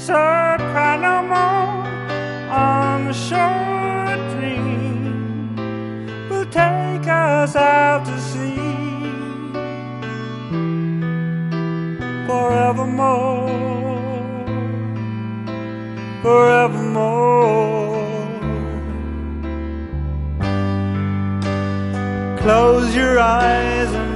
So cry no more on the shore. Dream will take us out to sea forevermore, forevermore. Close your eyes and